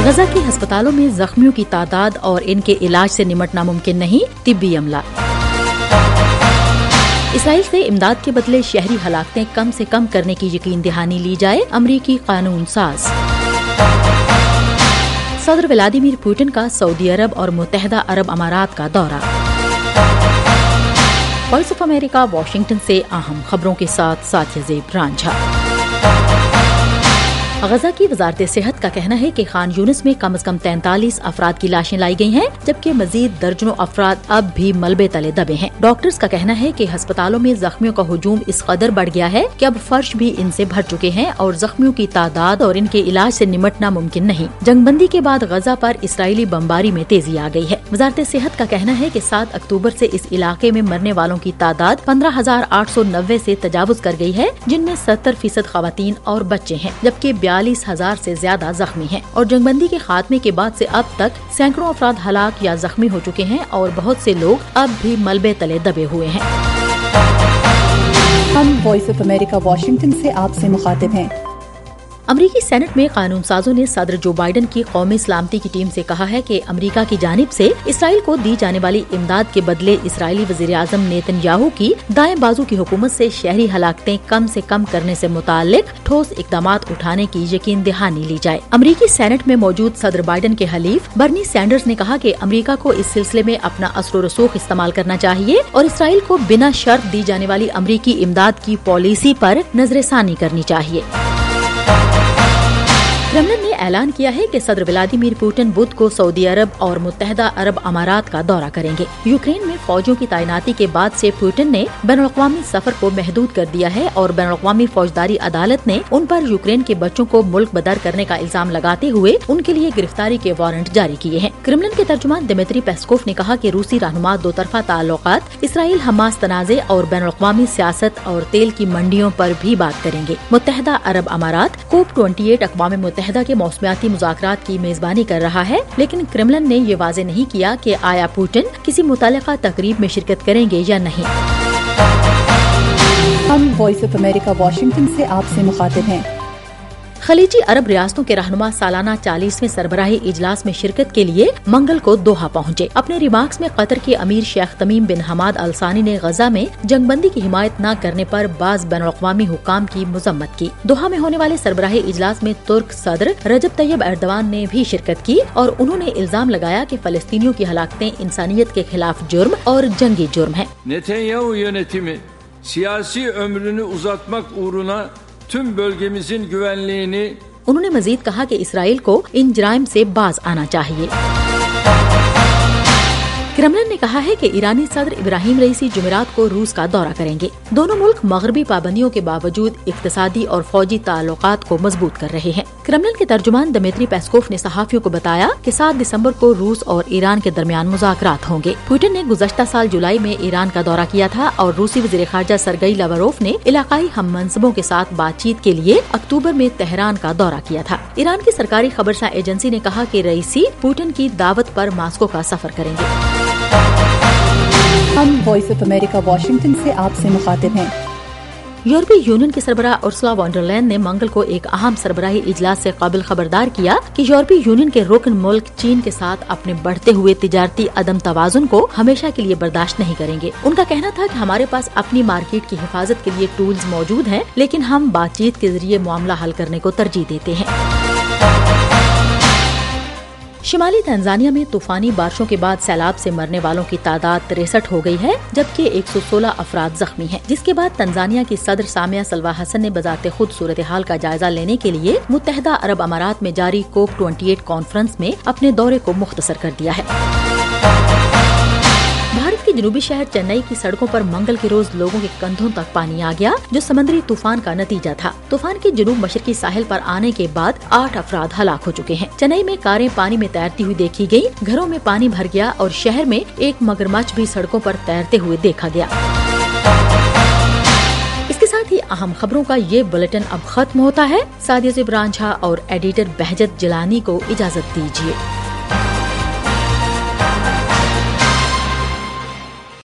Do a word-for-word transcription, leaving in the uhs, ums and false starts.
غزہ کے ہسپتالوں میں زخمیوں کی تعداد اور ان کے علاج سے نمٹنا ممکن نہیں، طبی عملہ۔ اسرائیل سے امداد کے بدلے شہری ہلاکتیں کم سے کم کرنے کی یقین دہانی لی جائے، امریکی قانون ساز۔ صدر ولادیمیر پوٹن کا سعودی عرب اور متحدہ عرب امارات کا دورہ۔ وائس آف امریکہ واشنگٹن سے اہم خبروں کے ساتھ ساتھ زیب رانجھا۔ غزہ کی وزارت صحت کا کہنا ہے کہ خان یونس میں کم از کم تینتالیس افراد کی لاشیں لائی گئی ہیں، جبکہ مزید درجنوں افراد اب بھی ملبے تلے دبے ہیں۔ ڈاکٹرز کا کہنا ہے کہ ہسپتالوں میں زخمیوں کا ہجوم اس قدر بڑھ گیا ہے کہ اب فرش بھی ان سے بھر چکے ہیں اور زخمیوں کی تعداد اور ان کے علاج سے نمٹنا ممکن نہیں۔ جنگ بندی کے بعد غزہ پر اسرائیلی بمباری میں تیزی آ گئی ہے۔ وزارت صحت کا کہنا ہے کہ سات اکتوبر سے اس علاقے میں مرنے والوں کی تعداد پندرہ ہزار آٹھ سو نوے سے تجاوز کر گئی ہے، جن میں ستر فیصد خواتین اور بچے ہیں، جبکہ بیالیس ہزار سے زیادہ زخمی ہیں، اور جنگ بندی کے خاتمے کے بعد سے اب تک سینکڑوں افراد ہلاک یا زخمی ہو چکے ہیں اور بہت سے لوگ اب بھی ملبے تلے دبے ہوئے ہیں۔ ہم وائس آف امریکہ واشنگٹن سے آپ سے مخاطب ہیں۔ امریکی سینٹ میں قانون سازوں نے صدر جو بائیڈن کی قومی سلامتی کی ٹیم سے کہا ہے کہ امریکہ کی جانب سے اسرائیل کو دی جانے والی امداد کے بدلے اسرائیلی وزیر اعظم نیتن یاہو کی دائیں بازو کی حکومت سے شہری ہلاکتیں کم سے کم کرنے سے متعلق ٹھوس اقدامات اٹھانے کی یقین دہانی لی جائے۔ امریکی سینٹ میں موجود صدر بائیڈن کے حلیف برنی سینڈرز نے کہا کہ امریکہ کو اس سلسلے میں اپنا اثر و رسوخ استعمال کرنا چاہیے اور اسرائیل کو بنا شرط دی جانے والی امریکی امداد کی پالیسی پر نظر ثانی کرنی چاہیے۔ کرملن نے اعلان کیا ہے کہ صدر ولادیمیر پوٹن بدھ کو سعودی عرب اور متحدہ عرب امارات کا دورہ کریں گے۔ یوکرین میں فوجوں کی تعیناتی کے بعد سے پوٹن نے بین الاقوامی سفر کو محدود کر دیا ہے اور بین الاقوامی فوجداری عدالت نے ان پر یوکرین کے بچوں کو ملک بدر کرنے کا الزام لگاتے ہوئے ان کے لیے گرفتاری کے وارنٹ جاری کیے ہیں۔ کرملن کے ترجمان دمیتری پیسکوف نے کہا کہ روسی رہنما دو طرفہ تعلقات، اسرائیل حماس تنازع اور بین الاقوامی سیاست اور تیل کی منڈیوں پر بھی بات کریں گے۔ متحدہ عرب امارات کوپ اٹھائیس اقوام متحدہ کے موسمیاتی مذاکرات کی میزبانی کر رہا ہے، لیکن کرملن نے یہ واضح نہیں کیا کہ آیا پوٹن کسی متعلقہ تقریب میں شرکت کریں گے یا نہیں۔ ہم وائس آف امریکہ واشنگٹن سے آپ سے مخاطب ہیں۔ خلیجی عرب ریاستوں کے رہنما سالانہ چالیسویں سربراہی اجلاس میں شرکت کے لیے منگل کو دوحہ پہنچے۔ اپنے ریمارکس میں قطر کے امیر شیخ تمیم بن حماد ال ثانی نے غزہ میں جنگ بندی کی حمایت نہ کرنے پر بعض بین الاقوامی حکام کی مذمت کی۔ دوحہ میں ہونے والے سربراہی اجلاس میں ترک صدر رجب طیب ایردوان نے بھی شرکت کی اور انہوں نے الزام لگایا کہ فلسطینیوں کی ہلاکتیں انسانیت کے خلاف جرم اور جنگی جرم ہیں۔ نیتنیاہو یönetimi siyasi ömrünü uzatmak uğruna tüm bölgemizin güvenliğini انہوں نے مزید کہا کہ اسرائیل کو ان جرائم سے باز آنا چاہیے۔ کرملن نے کہا ہے کہ ایرانی صدر ابراہیم رئیسی جمعرات کو روس کا دورہ کریں گے۔ دونوں ملک مغربی پابندیوں کے باوجود اقتصادی اور فوجی تعلقات کو مضبوط کر رہے ہیں۔ کرملن کے ترجمان دمیتری پیسکوف نے صحافیوں کو بتایا کہ سات دسمبر کو روس اور ایران کے درمیان مذاکرات ہوں گے۔ پوٹن نے گزشتہ سال جولائی میں ایران کا دورہ کیا تھا اور روسی وزیر خارجہ سرگئی لاوروف نے علاقائی ہم منصبوں کے ساتھ بات چیت کے لیے اکتوبر میں تہران کا دورہ کیا تھا۔ ایران کی سرکاری خبرساں ایجنسی نے کہا کہ رئیسی پوٹن کی دعوت پر ماسکو کا سفر کریں گے۔ ہم وائس آف امریکہ واشنگٹن سے آپ سے مخاطب ہیں۔ یورپی یونین کی سربراہ ارسلا وان ڈر لائن نے منگل کو ایک اہم سربراہی اجلاس سے قابل خبردار کیا کہ یورپی یونین کے رکن ملک چین کے ساتھ اپنے بڑھتے ہوئے تجارتی عدم توازن کو ہمیشہ کے لیے برداشت نہیں کریں گے۔ ان کا کہنا تھا کہ ہمارے پاس اپنی مارکیٹ کی حفاظت کے لیے ٹولز موجود ہیں، لیکن ہم بات چیت کے ذریعے معاملہ حل کرنے کو ترجیح دیتے ہیں۔ شمالی تنزانیہ میں طوفانی بارشوں کے بعد سیلاب سے مرنے والوں کی تعداد تریسٹھ ہو گئی ہے، جبکہ ایک سو سولہ افراد زخمی ہیں، جس کے بعد تنزانیہ کی صدر سامیا سلوا حسن نے بذات خود صورتحال کا جائزہ لینے کے لیے متحدہ عرب امارات میں جاری کوپ اٹھائیس کانفرنس میں اپنے دورے کو مختصر کر دیا ہے۔ بھارت کے جنوبی شہر چنئی کی سڑکوں پر منگل کے روز لوگوں کے کندھوں تک پانی آ گیا، جو سمندری طوفان کا نتیجہ تھا۔ طوفان کے جنوب مشرقی ساحل پر آنے کے بعد آٹھ افراد ہلاک ہو چکے ہیں۔ چنئی میں کاریں پانی میں تیرتی ہوئی دیکھی گئی، گھروں میں پانی بھر گیا اور شہر میں ایک مگرمچھ بھی سڑکوں پر تیرتے ہوئے دیکھا گیا۔ اس کے ساتھ ہی اہم خبروں کا یہ بلیٹن اب ختم ہوتا ہے۔ سعدیہ زیب رانجھا اور ایڈیٹر بہجت جیلانی کو اجازت دیجیے۔